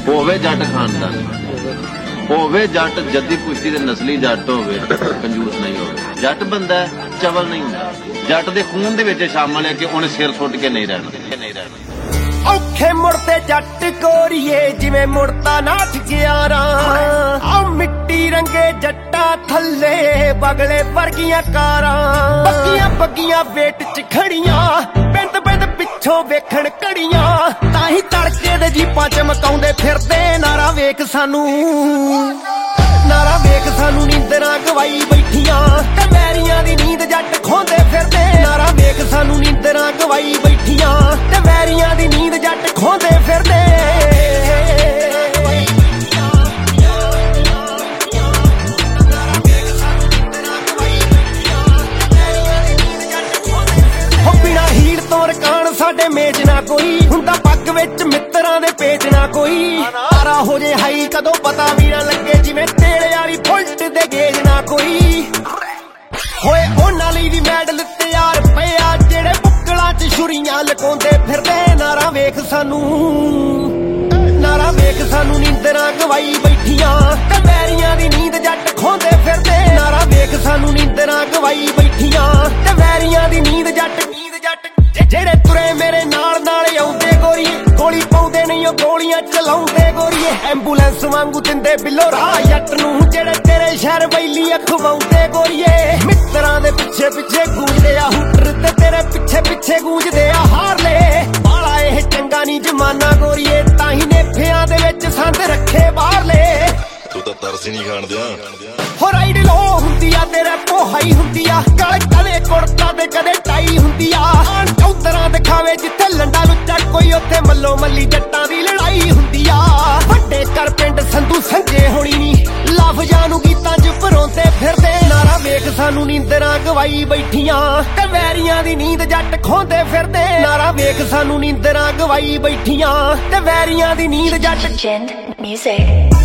ਹੋਵੇ ਜੱਟ ਖਾਨਦਾਨ, ਹੋਵੇ ਜੱਟ ਜੱਦੀ ਪੁਸ਼ਤੀ ਦੇ ਨਸਲੀ ਜੱਟ ਹੋਵੇ, ਕੰਜੂਸ ਨਹੀਂ ਹੋਵੇ। ਜੱਟ ਬੰਦਾ ਚਵਲ ਨਹੀਂ ਹੁੰਦਾ, ਜੱਟ ਦੇ ਖੂਨ ਦੇ ਵਿੱਚ ਸ਼ਾਮਲ ਹੈ ਕਿ ਉਹਨੇ ਸਿਰ ਸੁੱਟ ਕੇ ਨਹੀਂ ਰਹਿਣਾ। ਔਖੇ ਮੁੜਦੇ ਜੱਟ ਗੋਰੀਏ ਜਿਵੇਂ ਮੁੜਦਾ ਨਾਠ ਗਿਆਰਾਂ, ਆ ਮਿੱਟੀ ਰੰਗੇ ਜੱਟਾਂ ਥੱਲੇ ਬਗਲੇ ਵਰਗੀਆਂ ਕਾਰਾਂ, ਬੱਗੀਆਂ ਬੱਗੀਆਂ ਵੇਟ ਚ ਖੜੀਆਂ, ਬਿੰਦ ਬਿੰਦ ਪਿੱਛੋਂ ਵੇਖਣ ਕੜੀਆਂ, ਤਾਂ ਹੀ ਤੜਕੇ ਦੇ ਜੀਪਾਂ ਚ ਮਕਾਉਂਦੇ ਫਿਰਦੇ। ਨਾਰਾ ਵੇਖ ਸਾਨੂੰ, ਨਾਰਾ ਵੇਖ ਸਾਨੂੰ, ਨੀਂਦਰਾਂ ਗਵਾਈ ਬੈਠੀਆਂ ਤੇ ਵੈਰੀਆਂ ਦੀ ਨੀਂਦ ਜੱਟ ਖੋਂਦੇ ਫਿਰਦੇ। ਨਾਰਾ ਵੇਖ ਸਾਨੂੰ, ਨੀਂਦਰਾਂ ਗਵਾਈ ਬੈਠੀਆਂ ਤੇ ਵੈਰੀਆਂ ਦੀ ਨੀਂਦ ਜੱਟ ਖੋਂਦੇ ਫਿਰਦੇ। ਹੋ ਬਿਨਾਂ ਹੀੜ ਤੋਂ ਰਕਾਨ ਸਾਡੇ ਮੇਜ ਨਾ ਕੋਈ ਹੁੰਦਾ, ਪੱਗ ਵਿੱਚ ਮਿੱਤਰਾਂ ਦੇ ਪੇਚ ਨਾ ਕੋਈ। ਤਾਰਾ ਹੋ ਜੇ ਹਾਈ ਕਦੋਂ ਪਤਾ ਵੀ ਨਾ ਲੱਗੇ, ਜਿਵੇਂ ਤੇਰੇ ਵਾਲੀ ਫੁਲਟ ਦੇ ਗੇਜ ਨਾ ਕੋਈ। ਹੋਏ ਉਹਨਾਂ ਲਈ ਵੀ ਮੈਡਲ ਤਿਆਰ ਪਿਆ ਜਿਹੜੇ ਬੁੱਕਲਾਂ ਚ ਛੁਰੀਆਂ ਲਕਾਉਂਦੇ ਫਿਰਦੇ। ਨਾਰਾ ਵੇਖ ਸਾਨੂੰ, ਨਾਰਾ ਵੇਖ ਸਾਨੂੰ, ਨੀਂਦਰਾਂ ਗਵਾਈ ਬੈਠੀਆਂ ਤੇ ਵੈਰੀਆਂ ਦੀ ਨੀਂਦ ਜੱਟ ਖੋਂਦੇ ਫਿਰਦੇ। ਨਾਰਾ ਵੇਖ ਸਾਨੂੰ, ਨੀਂਦਰਾਂ ਗਵਾਈ ਬੈਠੀਆਂ ਤੇ ਵੈਰੀਆਂ ਦੀ ਨੀਂਦ ਜੱਟ। ਜਿਹੜੇ ਤੁਰੇ ਮੇਰੇ ਨਾਲ ਨਾਲ ਆਉਂਦੇ ਗੋਰੀਏ, ਗੋਲੀ ਪਾਉਂਦੇ ਨਹੀਂ ਉਹ ਗੋਲੀਆਂ ਚਲਾਉਂਦੇ ਗੋਰੀਏ। ਐਂਬੂਲੈਂਸ ਵਾਂਗੂ ਦਿੰਦੇ ਬਿੱਲੋ ਰਾਹ ਜੱਟ ਨੂੰ, ਜਿਹੜੇ ਤੇਰੇ ਸ਼ਹਿਰ ਵੈਲੀ ਅਖਵਾਉਂਦੇ ਗੋਰੀਏ। ਮਿੱਤਰਾਂ ਦੇ ਪਿੱਛੇ ਪਿੱਛੇ ਗੂੰਜਦੇ ਆ ਹੂਟਰ ਤੇ ਤੇਰੇ ਪਿੱਛੇ ਪਿੱਛੇ ਗੂੰਜਦੇ ਆ ਹਾਰਲੇ। ਬਾਲਾ ਇਹ ਚੰਗਾ ਨਹੀਂ ਜਮਾਨਾ ਗੋਰੀਏ, ਤਾਂ ਹੀ ਨੇਫਿਆਂ ਦੇ ਵਿੱਚ ਸੰਦ ਰੱਖੇ ਬਾਹਰਲੇ। ਤੂੰ ਤਾਂ ਤਰਸ ਹੀ ਨਹੀਂ ਖਾਣ ਦਿਆਂ। ਹੋ ਰਾਈਡ ਲੋ ਹੁੰਦੀ ਆ ਤੇਰੇ ਪੋਹਾਈ ਹੁੰਦੀ ਆ, ਗਲ ਕਦੇ ਕੁੜਤਾ ਤੇ ਕਦੇ ਟਾਈ ਹੁੰਦੀ ਆ। ਚੌਧਰਾਂ ਦਿਖਾਵੇ ਜਿੱਥੇ ਲੰਡਾ ਲੁੱਚਾ ਕੋਈ, ਉੱਥੇ ਮੱਲੋ ਮੱਲੀ ਜੱਟਾਂ ਦੀ ਲੜਾਈ ਹੁੰਦੀ ਆ। ਵੱਡੇ ਕਰ ਪਿੰਡ ਸੰਧੂ ਸੰਜੇ ਹੋਣੀ ਨੀ, ਲਫ਼ਜ਼ਾਂ ਨੂੰ ਗੀਤਾਂ ਚ ਪਰੋਂਦੇ ਫਿਰਦੇ। ਨਾਰਾ ਵੇਖ ਸਾਨੂੰ, ਨੀਂਦਰਾਂ ਗਵਾਈ ਬੈਠੀਆਂ ਤੇ ਵੈਰੀਆਂ ਦੀ ਨੀਂਦ ਜੱਟ ਖੋਂਦੇ ਫਿਰਦੇ। ਨਾਰਾ ਵੇਖ ਸਾਨੂੰ, ਨੀਂਦਰਾਂ ਗਵਾਈ ਬੈਠੀਆਂ ਤੇ ਵੈਰੀਆਂ ਦੀ ਨੀਂਦ ਜੱਟ। Legend Music